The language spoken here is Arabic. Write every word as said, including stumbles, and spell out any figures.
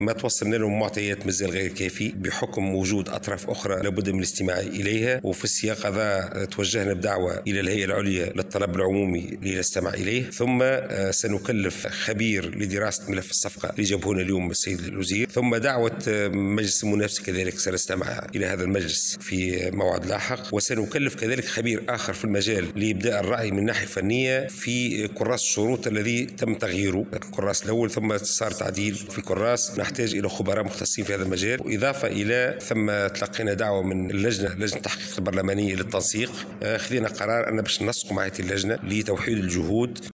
ما توصلنا له معطيات مازال غير كافي بحكم وجود أطراف أخرى لابد من الاستماع إليها، وفي السياق هذا توجهنا بدعوة إلى الهيئة العليا للطلب العمومي لنستمع إليه. ثم سنكلف خبير لدراسة ملف الصفقة اللي جابونا اليوم السيد الوزير، ثم دعوة مجلس المنافسة كذلك سنستمع إلى هذا المجلس في موعد لاحق، وسنكلف كذلك خبير آخر في المجال لإبداء الرأي من الناحية الفنية في كراس الشروط الذي تم تغييره الكراس الأول ثم صار تعديل في كراس، نحتاج إلى خبراء مختصين في هذا المجال. وإضافة إلى ثم تلقينا دعوة من اللجنة لجنة التحقيق البرلمانية للتنسيق، خذينا قرار أن باش ننسق مع هذه اللجنة لتوحيد الجهود